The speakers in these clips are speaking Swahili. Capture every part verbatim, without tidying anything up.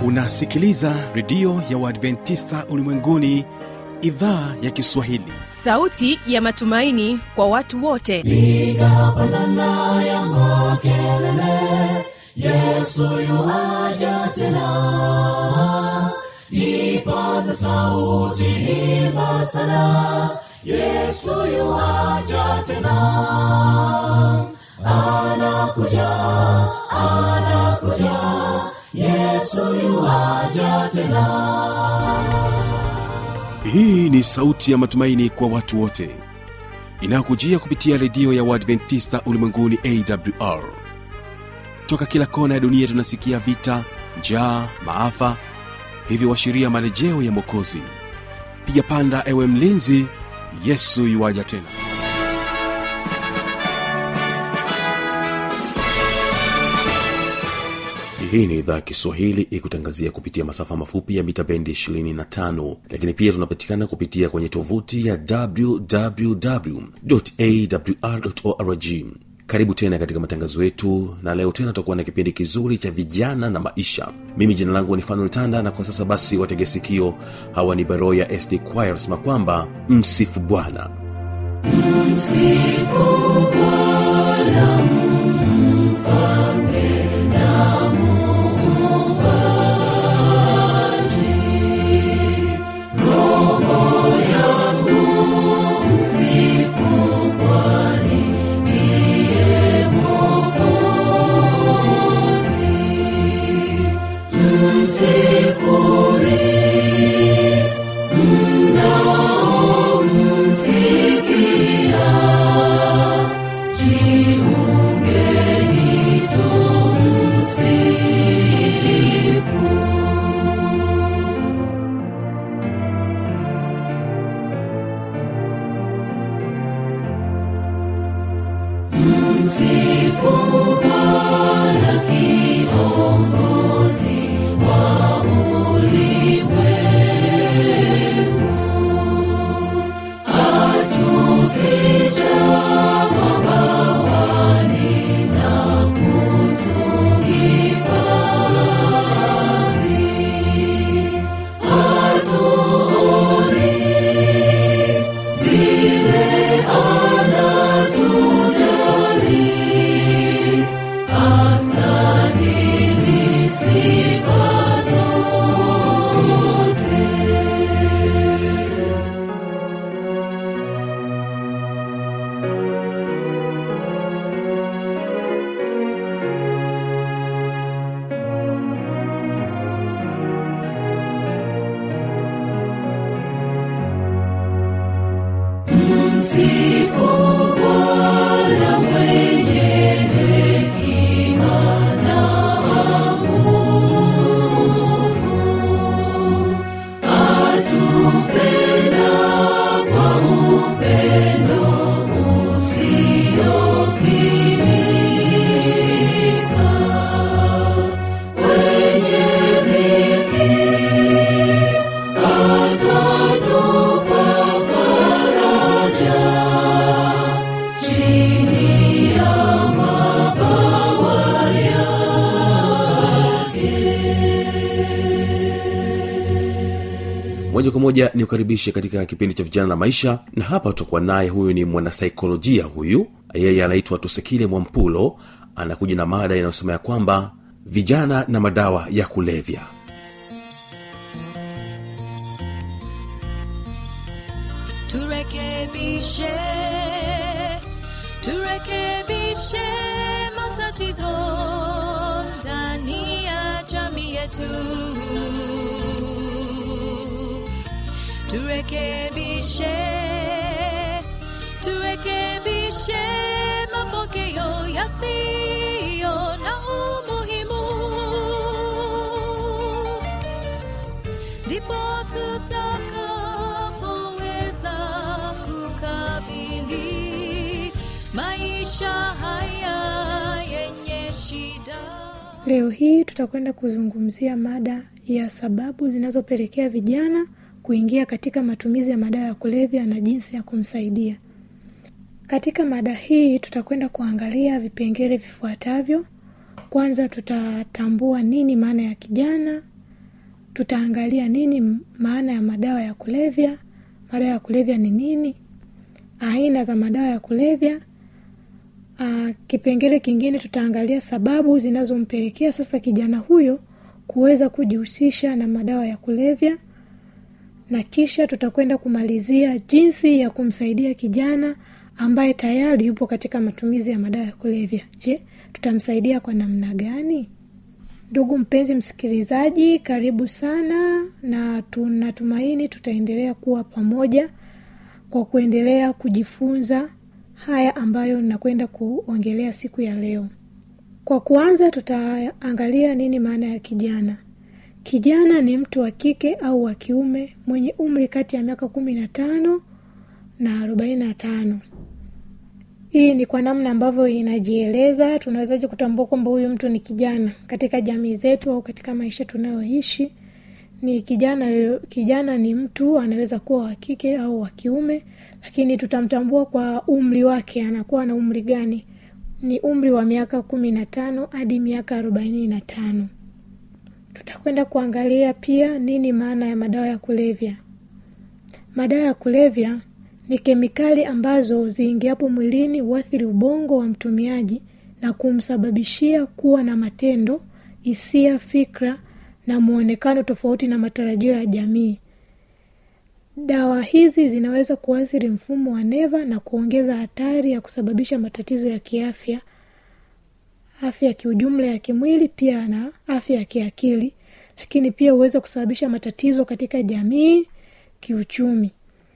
Unasikiliza redio ya Waadventista Ulimwenguni, idhaa ya Kiswahili. Sauti ya matumaini kwa watu wote. Piga pandana ya makelele, Yesu yu aja tena. Ipaza sauti, imba sana, Yesu yu aja tena. Anakuja, anakuja, Yesu yu aja tena. Hii ni sauti ya matumaini kwa watu wote, inakujia kupitia redio ya Waadventista Ulimwenguni A W R. Toka kila kona ya dunia tunasikia vita, njaa, maafa, hivyo washiria marejeo ya Mwokozi. Piga panda ewe mlinzi, Yesu yuaja tena. Hii ni idhaa Kiswahili ikutangazia kupitia masafa mafupi ya mita bendi ishirini na tano, lakini pia tunapatikana kupitia kwenye tovuti ya double-u double-u double-u dot a w r dot org. Karibu tena katika matangazo yetu, na leo tena tutakuwa na kipindi kizuri cha vijana na maisha. Mimi jina langu ni Fanuel Tanda, na kwa sasa basi watege sikio. Hawa ni Beroya S D Choir, sema kwamba msifu Bwana. Msifu Bwana mfalme na Msifu Bwana mwenye hekima na nguvu, atupenda kwa upendo usiopimika. Kwenye dhiki atatupa chini ya mabawa yake. Moja kwa moja ni ukaribishe katika kipindi cha vijana na maisha, na hapa tutakuwa naye. Huyu ni mwanasaikolojia, huyu yeye anaitwa Tusekile Mwampulo. Anakuja na mada inayosema ya kwamba vijana na madawa ya kulevya. Turekebishe, turekebishe matatizo ndani ya jamii yetu. Turekebishe, turekebishe mapokeo yasiyo na umuhimu. Ndipo tutakapoweza kukabili maisha haya yenye shida. Leo hii tutakwenda kuzungumzia mada ya sababu zinazopelekea vijana kuingia katika matumizi ya madawa ya kulevya na jinsi ya kumsaidia. Katika mada hii tutakwenda kuangalia vipengele vifuatavyo. Kwanza tutatambua nini maana ya kijana, tutaangalia nini maana ya madawa ya kulevya, madawa ya kulevya ni nini, aina za madawa ya kulevya. Aa, kipengele kingine tutaangalia sababu zinazompelekea sasa kijana huyo kuweza kujihusisha na madawa ya kulevya, na kisha tutakwenda kumalizia jinsi ya kumsaidia kijana ambaye tayari yupo katika matumizi ya madawa ya kulevya. Je, tutamsaidia kwa namna gani? Ndugu mpenzi msikilizaji, karibu sana, na tunatumaini tutaendelea kuwa pamoja kwa kuendelea kujifunza haya ambayo ninakwenda kuongelea siku ya leo. Kwa kuanza, tutaangalia nini maana ya kijana. Kijana ni mtu wa kike au wa kiume mwenye umri kati ya miaka kumi na tano na arobaini na tano. Hii ni kwa namna ambavyo inajieleza. Tunawezaje kutambua kwamba huyu mtu ni kijana katika jamii zetu au katika maisha tunayoishi? Ni kijana kijana ni mtu anaweza kuwa wa kike au wa kiume, lakini tutamtambua kwa umri wake, anakuwa na umri gani? Ni umri wa miaka kumi na tano hadi miaka arobaini na tano. Tutakwenda kuangalia pia nini maana ya madawa ya kulevya. Madawa ya kulevya ni kemikali ambazo ziingiapo mwilini huathiri ubongo wa mtumiaji na kumsababishia kuwa na matendo, hisia, fikra na muonekano tofauti na matarajio ya jamii. Dawa hizi zinaweza kuathiri mfumo wa neva na kuongeza hatari ya kusababisha matatizo ya kiafya, afya kiujumla ya kimwili pia na afya ya kiakili, lakini pia huweza kusababisha matatizo katika jamii, kiuchumi.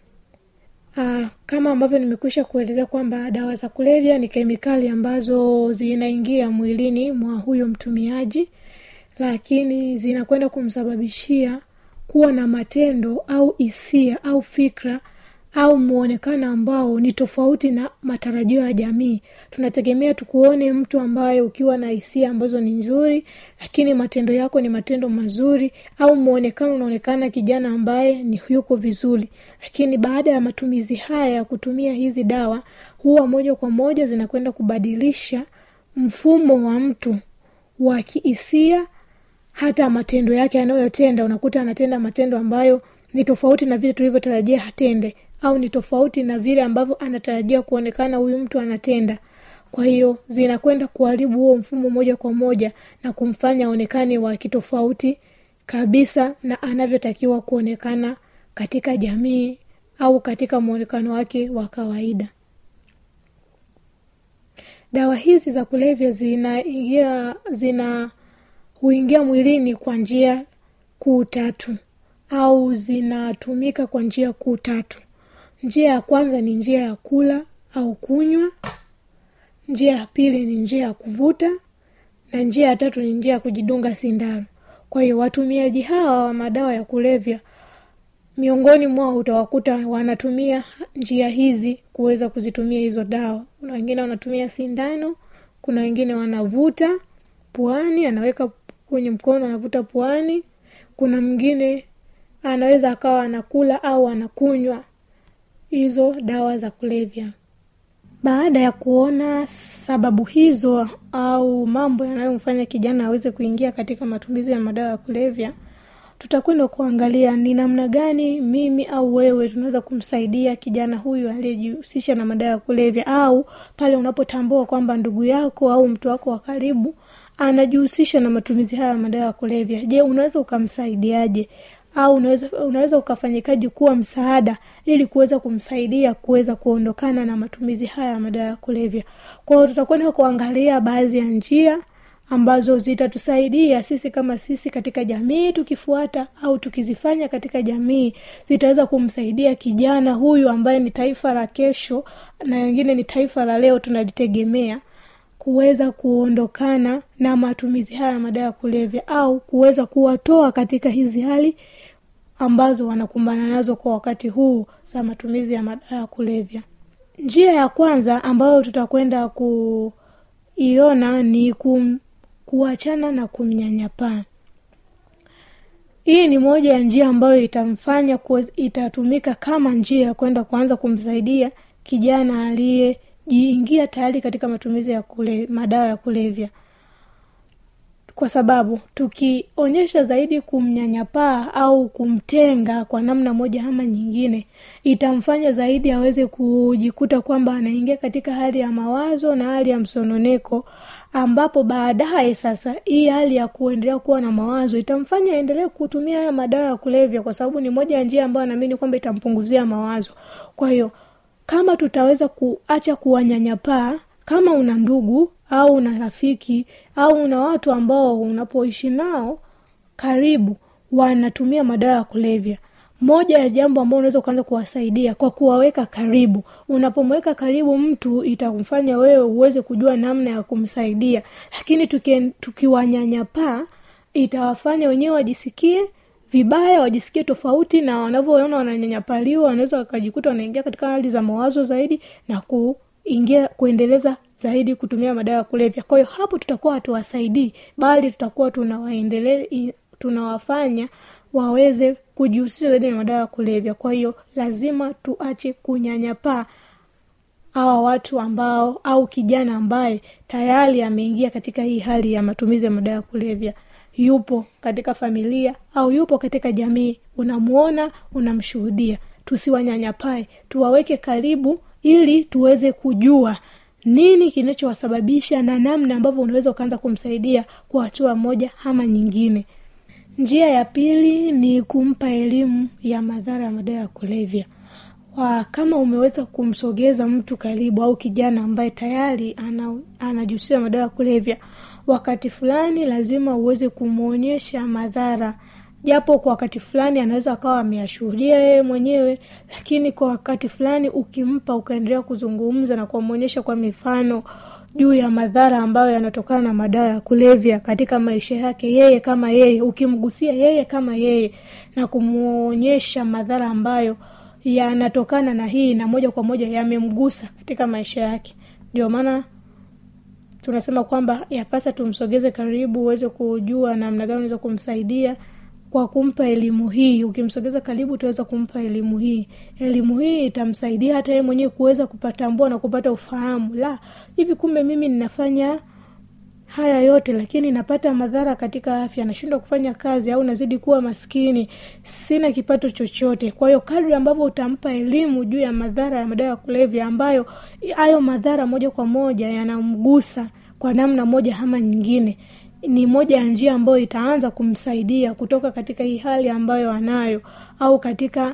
Aa, kama ambavyo nimekwisha kueleza kwamba dawa za kulevya ni kemikali ambazo zinaingia mwilini mwa huyo mtumiaji, lakini zinakwenda kumsababishia kuwa na matendo au hisia au fikra au muonekano ambao ni tofauti na matarajio ya jamii. Tunategemea tukuone mtu ambaye ukiwa na hisia ambazo ni nzuri, lakini matendo yako ni matendo mazuri, au muonekano unaonekana kijana ambaye ni yuko vizuri. Lakini baada ya matumizi haya ya kutumia hizi dawa, huwa moja kwa moja zinakwenda kubadilisha mfumo wa mtu wa kihisia, hata matendo yake anayotenda. Unakuta anatenda matendo ambayo ni tofauti na vile tulivyotarajia hatende, au ni tofauti na vile ambavyo anatarajia kuonekana huyu mtu anatenda. Kwa hiyo zinakwenda kuharibu huo mfumo moja kwa moja na kumfanya aonekane wa kitofauti kabisa na anavyotakiwa kuonekana katika jamii au katika muonekano wake wa kawaida. Dawa hizi za kulevya zinaingia zina huingia mwilini kwa njia kuu tatu, au zinatumika kwa njia kuu tatu. Njia ya kwanza ni njia ya kula au kunywa. Njia ya pili ni njia ya kuvuta, na njia ya tatu ni njia ya kujidunga sindano. Kwa hiyo watumiaji hawa wa madawa ya kulevya, miongoni mwao utawakuta wanatumia njia hizi kuweza kuzitumia hizo dawa. Kuna wengine wanatumia sindano, kuna wengine wanavuta puani, anaweka kwenye mkono anavuta puani. Kuna mwingine anaweza akawa anakula au anakunywa hizo dawa za kulevya. Baada ya kuona sababu hizo au mambo yanayomfanya kijana aweze kuingia katika matumizi ya madawa ya kulevya, tutakwenda kuangalia ni namna gani mimi au wewe tunaweza kumsaidia kijana huyu aliyejihusisha na madawa ya kulevya, au pale unapotambua kwamba ndugu yako au mtu wako wa karibu anajihusisha na matumizi haya ya madawa ya kulevya. Je, unaweza ukamsaidiaje? Au unaweza unaweza ukafanyikaje kuwa msaada ili kuweza kumsaidia kuweza kuondokana na matumizi haya ya madawa ya kulevya? Kwa hiyo tutakwenda kuangalia baadhi ya njia ambazo zitatusaidia sisi kama sisi katika jamii, tukifuata au tukizifanya katika jamii, zitaweza kumsaidia kijana huyu ambaye ni taifa la kesho na wengine ni taifa la leo tunalitegemea, kuweza kuondokana na matumizi haya ya madawa ya kulevya, au kuweza kuwatoa katika hizi hali ambazo wanakumbana nazo kwa wakati huu za matumizi ya madawa ya kulevya. Njia ya kwanza ambayo tutakwenda kuiona ni kum, kuachana na kumnyanyapaa. Hii ni moja ya njia ambayo itamfanya kuwa, itatumika kama njia ya kwenda kuanza kumsaidia kijana aliyejiingia tayari katika matumizi ya kule, madawa ya kulevya. kwa sababu tukionyesha zaidi kumnyanyapaa au kumtenga kwa namna moja ama nyingine, itamfanya zaidi aweze kujikuta kwamba anaingia katika hali ya mawazo na hali ya msononeko, ambapo baadaye sasa hii hali ya kuendelea kuwa na mawazo itamfanya aendelee kutumia haya madawa ya kulevya, kwa sababu ni moja ya njia ambayo naamini kwamba itampunguzia mawazo. Kwa hiyo kama tutaweza kuacha kuwanyanyapaa, kama una ndugu au una rafiki au una watu ambao unapoishi nao karibu wanatumia madawa ya kulevya, moja ya jambo ambalo unaweza kuanza kuwasaidia kwa kuwaweka karibu. Unapomweka karibu mtu, itamfanya wewe uweze kujua namna ya kumsaidia. Lakini tukiwanyanyapaa, itawafanya wenyewe wajisikie vibaya, wajisikie tofauti, na wanavyoona wananyanyapaliwa wanaweza wakajikuta wanaingia katika hali za mawazo zaidi na kuingia kuendeleza zaidi kutumia madawa ya kulevya. Kwa hiyo hapo tutakuwa hatuwasaidii, bali tutakuwa tunawaendelea tunawafanya waweze kujihusisha zaidi na madawa ya kulevya. Kwa hiyo lazima tuache kunyanyapaa hawa watu ambao au kijana ambaye tayari ameingia katika hii hali ya matumizi ya madawa ya kulevya. Yupo katika familia au yupo katika jamii, unamuona, unamshuhudia. Tusiwanyanyapae, tuwaweke karibu ili tuweze kujua nini kinachowasababisha na namna ambavyo unaweza kuanza kumsaidia kwa hatua moja ama nyingine. Njia ya pili ni kumpa elimu ya madhara ya madawa ya kulevya. Wa kama umeweza kumsogeza mtu karibu au kijana ambaye tayari ana anajihusisha na madawa ya kulevya, wakati fulani lazima uweze kumuonyesha madhara. Japo kwa wakati fulani anaweza akawa ameyashuhudia yeye mwenyewe, lakini kwa wakati fulani ukimpa ukaendelea kuzungumza na kumuonyesha kwa mifano juu ya madhara ambayo yanatokana na madawa ya kulevya katika maisha yake yeye kama yeye, ukimgusia yeye kama yeye na kumuonyesha madhara ambayo yanatokana na hii na moja kwa moja yamemgusa katika maisha yake, ndio maana tunasema kwamba yapasa tumsogeze karibu uweze kujua namna gani unaweza kumsaidia kwa kumpa elimu hii. Ukimsogeza karibu utaweza kumpa elimu hii. Elimu hii itamsaidia hata yeye mwenyewe kuweza kupatambua na kupata ufahamu. La, hivi kumbe mimi ninafanya haya yote lakini napata madhara katika afya, nashindwa kufanya kazi au nazidi kuwa maskini, sina kipato chochote. Kwa hiyo kadri ambavyo utampa elimu juu ya madhara ya madawa ya kulevya, ambayo hayo madhara moja kwa moja yanamgusa kwa namna moja ama nyingine, ni moja ya njia ambayo itaanza kumsaidia kutoka katika hii hali ambayo anayo au katika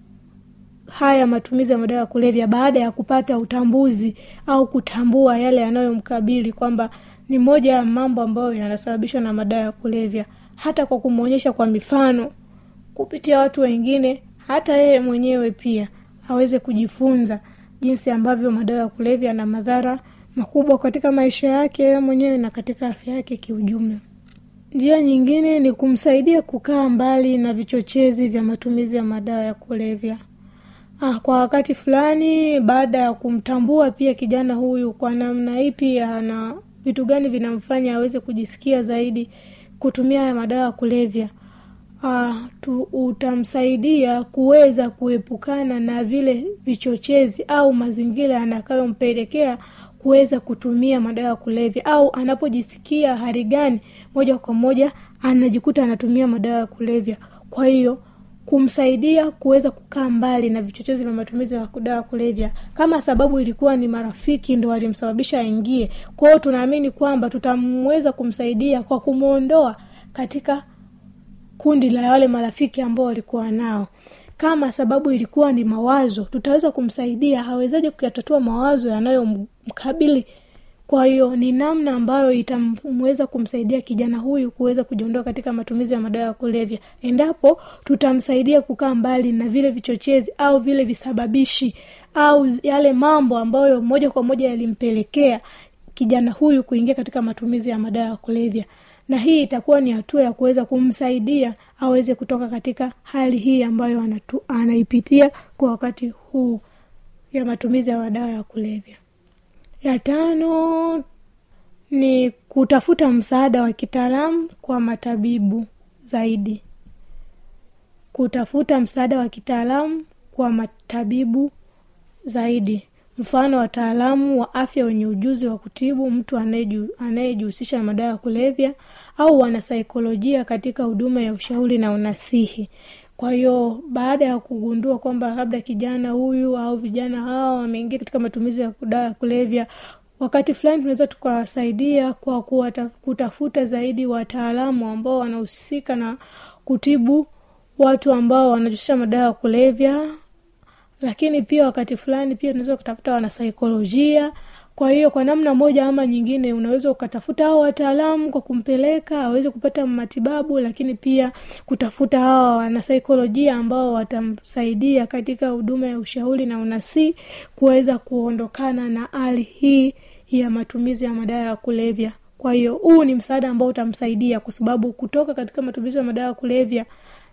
haya matumizi ya madawa ya kulevya, baada ya kupata utambuzi au kutambua yale yanayomkabili kwamba ni moja ya mambo ambayo yanasababishwa na madawa ya kulevya. Hata kwa kumuonyesha kwa mifano kupitia watu wengine, hata yeye mwenyewe pia aweze kujifunza jinsi ambavyo madawa ya kulevya yana madhara makubwa katika maisha yake mwenyewe na katika afya yake kiujumla. Njia nyingine ni kumsaidia kukaa mbali na vichochezi vya matumizi ya madawa ya kulevya. Ah, kwa wakati fulani baada ya kumtambua pia kijana huyu kwa namna ipi ana vitu gani vinamfanya aweze kujisikia zaidi kutumia madawa ya kulevya, ah tu, utamsaidia kuweza kuepukana na vile vichochezi au mazingira yanayompelekea kuweza kutumia madawa ya kulevya, au anapojisikia hali gani moja kwa moja anajikuta anatumia madawa ya kulevya. Kwa hiyo kumsaidia kuweza kukaa mbali na vichochezi vya matumizi ya madawa ya kulevya, kama sababu ilikuwa ni marafiki ndio walimsababisha aingie. Kwa hiyo tunaamini kwamba tutamweza kumsaidia kwa kumuondoa katika kundi la wale marafiki ambao walikuwa nao. Kama sababu ilikuwa ni mawazo, tutaweza kumsaidia hawezaje kuyatatua mawazo yanayomkabili. Kwa hiyo ni namna ambayo itamweza kumsaidia kijana huyu kuweza kujiondoa katika matumizi ya madawa ya kulevya, endapo tutamsaidia kukaa mbali na vile vichochezi au vile visababishi au yale mambo ambayo moja kwa moja yalimpelekea kijana huyu kuingia katika matumizi ya madawa ya kulevya. Na hii itakuwa ni hatua ya kuweza kumsaidia aweze kutoka katika hali hii ambayo anatu, anaipitia kwa wakati huu ya matumizi ya madawa ya kulevya. Ya tano ni kutafuta msaada wa kitaalamu kwa matabibu zaidi. Kutafuta msaada wa kitaalamu kwa matabibu zaidi. mfano wataalamu wa afya wenye ujuzi wa kutibu mtu anayejihusisha na madawa ya kulevya, au wanasaikolojia katika huduma ya ushauri na unasihi. Kwa hiyo baada ya kugundua kwamba labda kijana huyu au vijana hao wameingia katika matumizi ya dawa ya kulevya, wakati fulani tunaweza tukawasaidia kwa kuwata, kutafuta zaidi wataalamu ambao wanahusika na kutibu watu ambao wanajihusisha madawa ya kulevya. Lakini pia wakati fulani pia tunaweza kutafuta wanasaikolojia. Kwa hiyo kwa namna moja ama nyingine unaweza ukatafuta hao wataalamu kwa kumpeleka aweze kupata matibabu, lakini pia kutafuta hao wanasaikolojia ambao watamsaidia katika huduma ya ushauri na unasi kuweza kuondokana na hali hii ya matumizi ya madawa ya kulevya. Kwa hiyo huu ni msaada ambao utamsaidia, kwa sababu kutoka katika matumizi ya madawa ya kulevya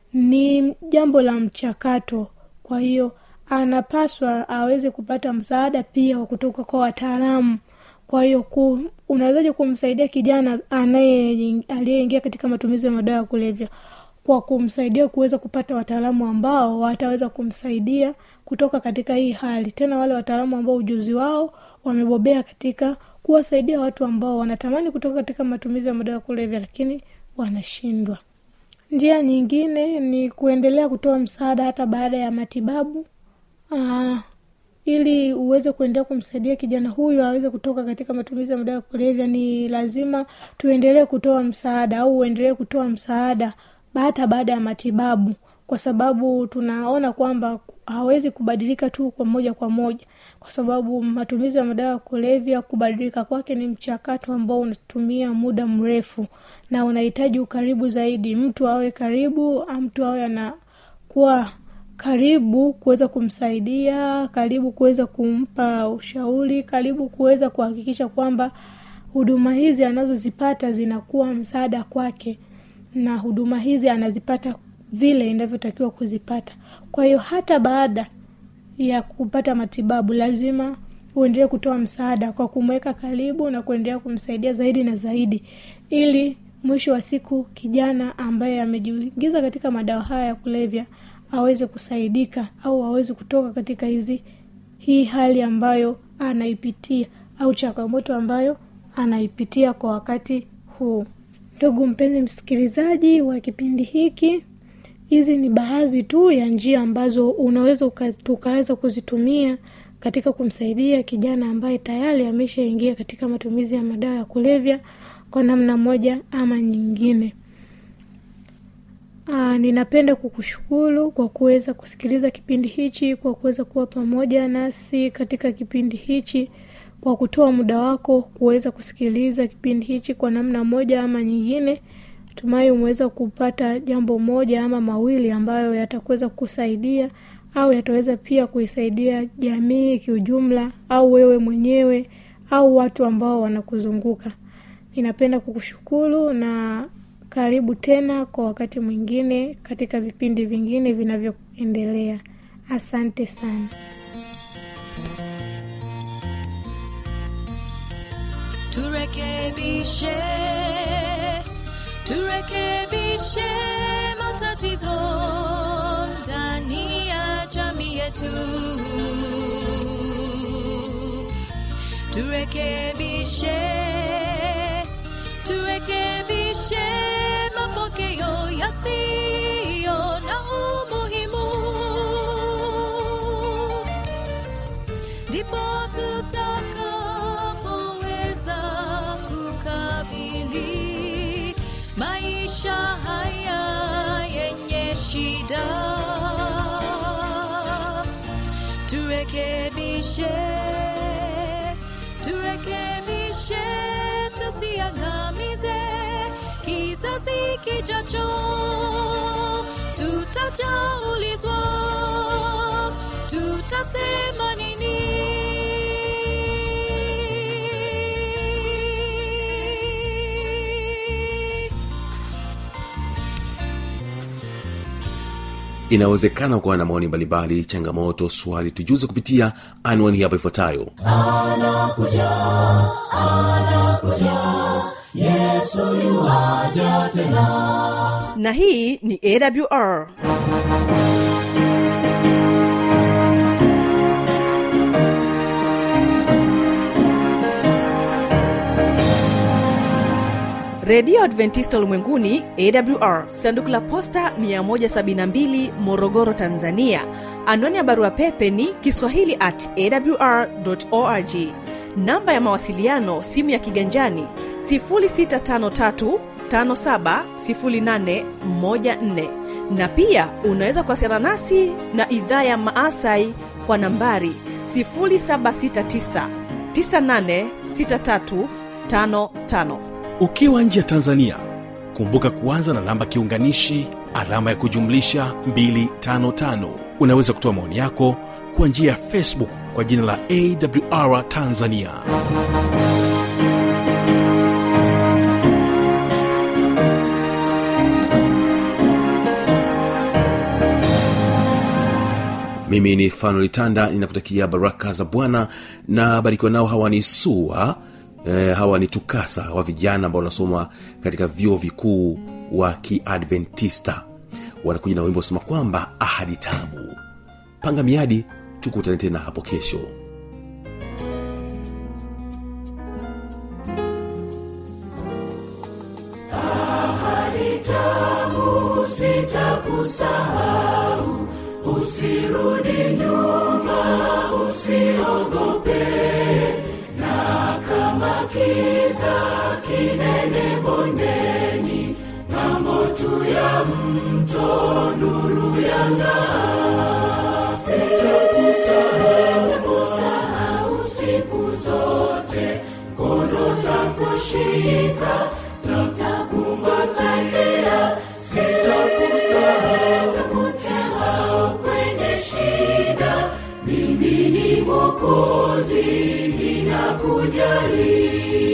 ni jambo la mchakato. Kwa hiyo anapaswa aweze kupata msaada pia kutoka kwa wataalamu. Kwa hiyo ku, unawezaje kumsaidia kijana anaye aliyeingia katika matumizi ya madawa ya kulevya? Kwa kumsaidia kuweza kupata wataalamu ambao wataweza kumsaidia kutoka katika hii hali. Tena wale wataalamu ambao ujuzi wao wamebobea katika kuwasaidia watu ambao wanatamani kutoka katika matumizi ya madawa ya kulevya lakini wanashindwa. Njia nyingine ni kuendelea kutoa msaada hata baada ya matibabu. Aa, ili uweze kuendelea kumsaidia kijana huyu aweze kutoka katika matumizi ya madawa ya kulevya, ni lazima tuendelee kutoa msaada au uendelee kutoa msaada hata baada ya matibabu, kwa sababu tunaona kwamba hawezi kubadilika tu kwa moja kwa moja, kwa sababu matumizi ya madawa ya kulevya kubadilika kwake ni mchakato ambao unatumia muda mrefu na unahitaji ukaribu zaidi. Mtu awe karibu, mtu awe anakuwa karibu kuweza kumsaidia, karibu kuweza kumpa ushauri, karibu kuweza kuhakikisha kwamba huduma hizi anazozipata zinakuwa msaada kwake na huduma hizi anazipata vile inavyotakiwa kuzipata. Kwa hiyo hata baada ya kupata matibabu lazima uendelee kutoa msaada kwa kumweka karibu na kuendelea kumsaidia zaidi na zaidi, ili mwisho wa siku kijana ambaye amejiingiza katika madawa haya ya kulevya aweze kusaidika au aweze kutoka katika hizi hii hali ambayo anaipitia au changamoto ambayo anaipitia kwa wakati huu. Ndugu mpenzi msikilizaji wa kipindi hiki, hizi ni baadhi tu ya njia ambazo unaweza tukaweza kuzitumia katika kumsaidia kijana ambaye tayari ameshaingia katika matumizi ya madawa ya kulevya kwa namna moja ama nyingine. Aa, ninapenda kukushukuru kwa kuweza kusikiliza kipindi hichi, kwa kuweza kuwa pamoja nasi katika kipindi hichi, kwa kutoa muda wako kuweza kusikiliza kipindi hichi kwa namna moja ama nyingine. Tumai umeweza kupata jambo moja ama mawili ambayo yatakuweza kusaidia au yataweza pia kuisaidia jamii kiujumla au wewe mwenyewe au watu ambao wanakuzunguka. Ninapenda kukushukuru na karibu tena kwa wakati mwingine katika vipindi vingine vinavyoendelea. Asante sana. Turekebishe, turekebishe matatizo ndani ya jamii yetu. Turekebishe, turekebishe mapokeo yasiyo na umuhimu. Ndipo tutakapoweza kukabili maisha haya yenye shida. Turekebishe, turekebishe, tusiangamize kizazi kijacho. Tutajaulizwa, tutasema nini? Inawezekana kuwa na maoni mbalimbali, changamoto, swali, tujuze kupitia anwani hapa ifuatayo. Anakuja, anakuja, Yesu yuaja tena. Na hii ni A W R. redio Adventista Ulimwenguni A W R, sanduku la posta mia moja sabini na mbili, Morogoro, Tanzania. Anwani ya barua pepe ni kiswahili at a w r dot org. Namba ya mawasiliano simu ya kiganjani sifuri sita tano tatu tano saba sifuri nane moja nne, na pia unaweza kuwasiliana nasi na idhaa ya Maasai kwa nambari sifuri saba sita tisa tisa nane sita tatu tano tano. Ukiwa nje ya Tanzania, kumbuka kuanza na namba kiunganishi alama ya kujumlisha mia tano tano. Unaweza kutoa maoni yako kwa njia ya Facebook kwa jina la A W R Tanzania. Mimi ni Fanuel Tanda, ninakutakia baraka za Bwana na barikiwa nao. Hawa ni SUA, eh, hawa ni TUCASA wa vijana ambao wanasoma katika vyuo vikuu wa Kiadventista. Wanakuja na wimbo sema kwamba ahadi tamu. Panga miadi, tukutane tena hapo kesho. Ahadi tamu sitakusahau, usirudi nyuma, usiogope, na kama kiza kinene bondeni, ng'ambo tu ya mto nuru yang'aa. Sitakusahau siku zote, mkono takushika, tutakumbatia. Sitakusahau kwenye shida, mimi ni Mwokozi, ninakujali.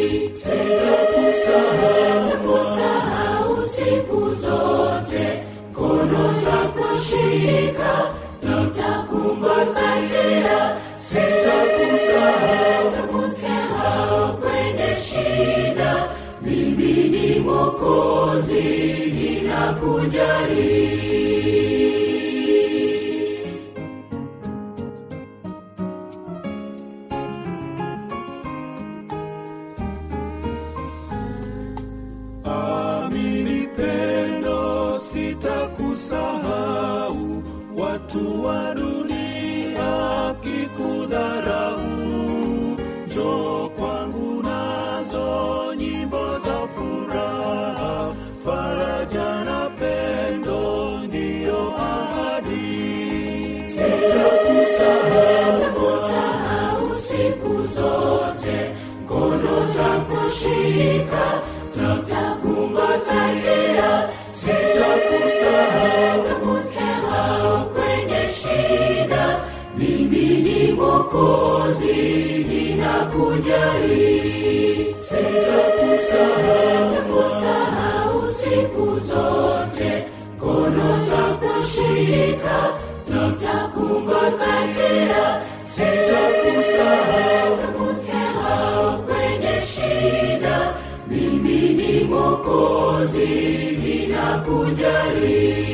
Sitakusahau siku zote, mkono takushika, tutakumbatia. Sitakusahau kwenye shida, mimi ni Mwokozi, ninakujali. Amini pendo, sitakusahau, watu wa dunia kikudharau, njoo kwangu nazo nyimbo za furaha, faraja na pendo ndiyo ahadi. Sitakusahau siku zote, mkono takushika, tutakumbatia. Sitakusahau kwenye shida, mimi ni Mwokozi, ninakujali. Sitakusahau siku zote, mkono takushika, tutakumbatia. Sitakusahau kwenye shida, mimi ni Mwokozi, ninakujali.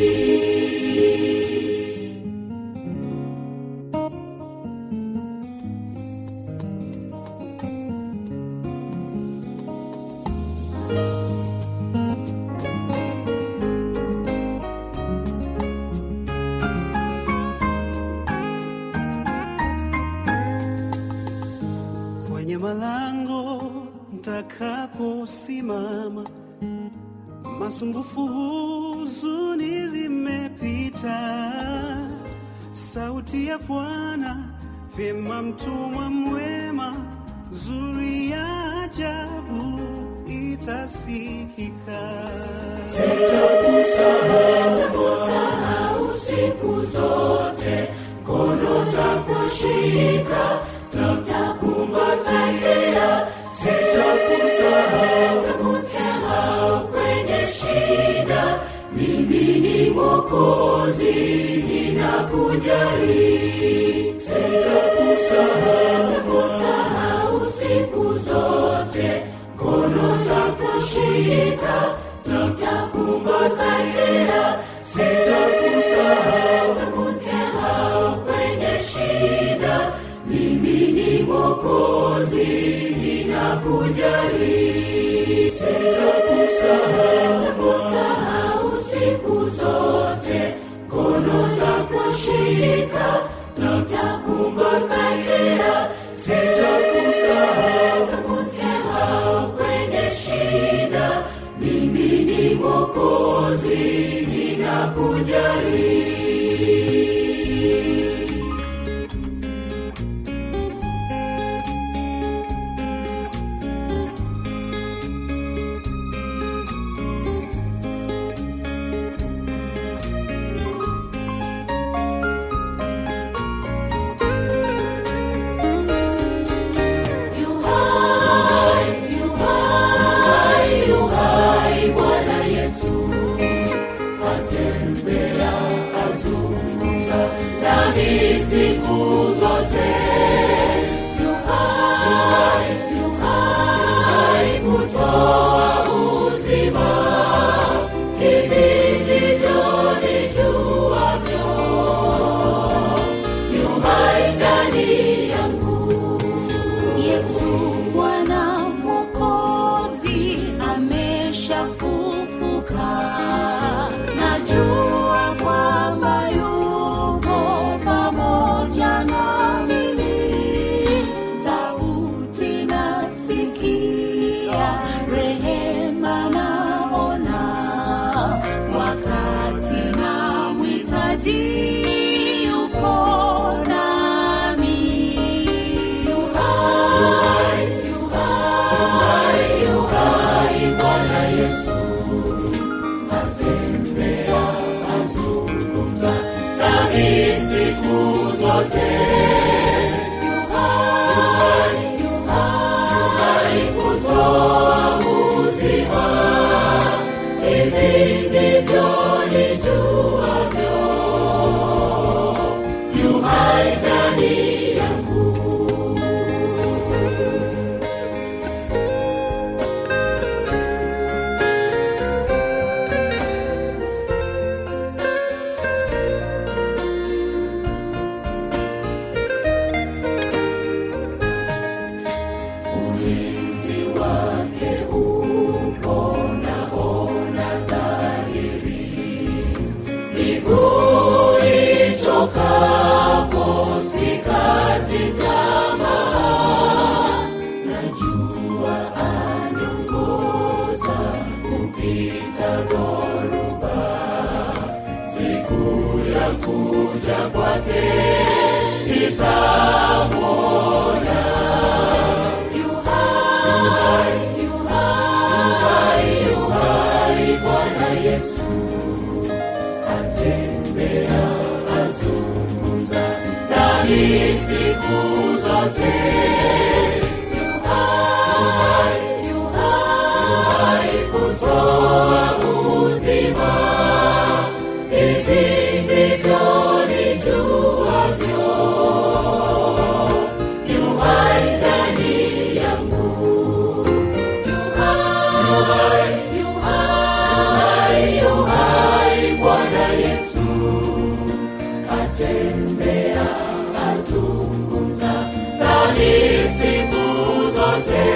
Kwenye malango nitakaposimama, masumbufu huzuni zimepita, sauti ya Bwana vyema mtumwa mwema, zuri ya ajabu itasikika. Sitakusahau siku zote, mkono takushika, tutakumbatia. Sitakusahau kwenye shida, mimi ni Mwokozi, ninakujali. Sitakusahau siku zote, mkono takushika, tutakumbatia. Sitakusahau kwenye shida, mimi ni Mwokozi, ninakujali. Sitakusahau siku zote, mkono takushika, nitakukumbatia. Sitakusahau kwenye shida, mimi ni Mwokozi, ninakujali. Siku zote yu hai, yu hai kutoa uzima. Hivi ndivyo nijuavyo, yu hai ndani yangu. Yesu Bwana Mwokozi ameshafufuka. Najua kwamba yuko pamoja na mimi. Sauti nasikia, rehema naona, wakati namhitaji yupo nami. Yu hai, yu hai, yu hai Bwana Yesu. Atembea, azungumza nami siku zote. Yu hai, yu hai kutoa uzima. Hivi ndivyo nijuavyo, yu hai ndani yangu. Ulinzi wake upo naona dhahiri. Miguu ichokapo sikati tamaa. Najua aniongoza kupita dhoruba. Siku ya kuja kwake nitamwona. Yu hai, yu hai, yu hai Bwana Yesu. Atembea, azungumza nami siku zote. Yu hai, yu hai kutoa uzima. Hivi ndivyo nijuavyo, yu hai ndani yangu. Yu hai, yu hai, yu hai Bwana Yesu. Atembea, azungumza nami siku zote.